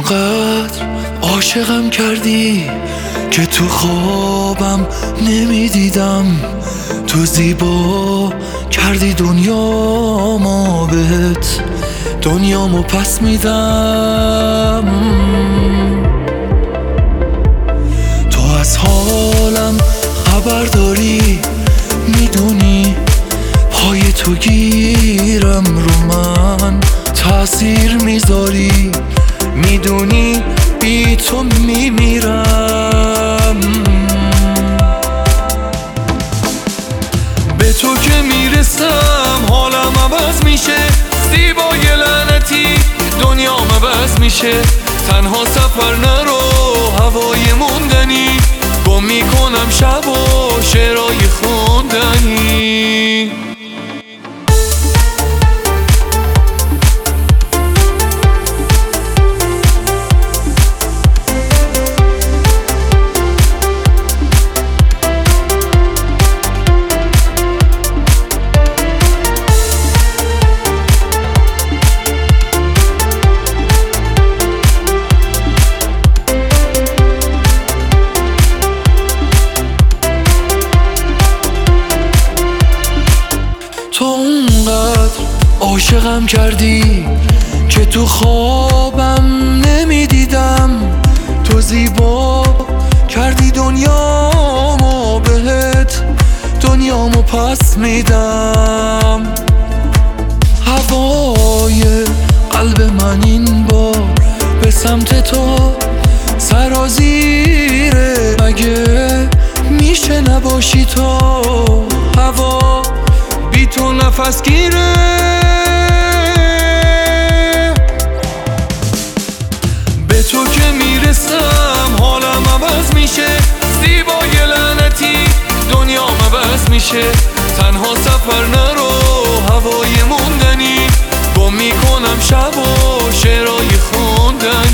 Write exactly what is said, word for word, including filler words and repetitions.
اونقدر عاشقم کردی که تو خوابم نمیدیدم. تو زیبا کردی دنیامو بهت، دنیامو پس میدم. تو از حالم خبر داری، میدونی پای تو گیرم رو من تأثیر میذاری، میدونی بی تو میمیرم. به تو که میرسم حالم عوض میشه، زیبای لعنتی دنیام عوض میشه. تنها سفر نرو هوای موندنی، گم میکنم شب و شعرهای خوندنی. تو اونقدر عاشقم کردی که تو خوابم نمیدیدم. تو زیبا کردی دنیامو بهت، دنیامو پس میدم. هوای قلب من این بار به سمت تو سرازیره، مگه میشه نباشی تو؟ هوا بی تو نفس گیره. به تو که میرسم حالم عوض میشه، زیبای لعنتی دنیام عوض میشه. تنها سفر نرو هوای موندنی، گم میکنم شب و شعرهای خوندنی.